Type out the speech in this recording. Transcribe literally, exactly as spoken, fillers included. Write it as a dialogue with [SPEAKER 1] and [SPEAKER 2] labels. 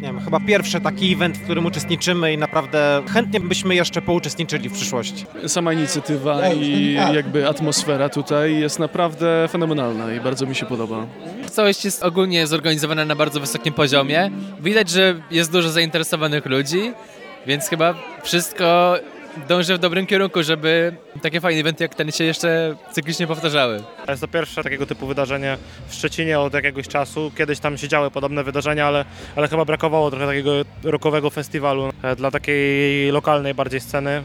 [SPEAKER 1] nie wiem, chyba pierwszy taki event, w którym uczestniczymy i naprawdę chętnie byśmy jeszcze pouczestniczyli w przyszłości.
[SPEAKER 2] Sama inicjatywa i jakby atmosfera tutaj jest naprawdę fenomenalna i bardzo mi się podoba.
[SPEAKER 3] Całość jest ogólnie zorganizowana na bardzo wysokim poziomie. Widać, że jest dużo zainteresowanych ludzi, więc chyba wszystko dąży w dobrym kierunku, żeby takie fajne eventy jak ten się jeszcze cyklicznie powtarzały.
[SPEAKER 4] Jest to pierwsze takiego typu wydarzenie w Szczecinie od jakiegoś czasu. Kiedyś tam się działy podobne wydarzenia, ale, ale chyba brakowało trochę takiego rockowego festiwalu dla takiej lokalnej bardziej sceny.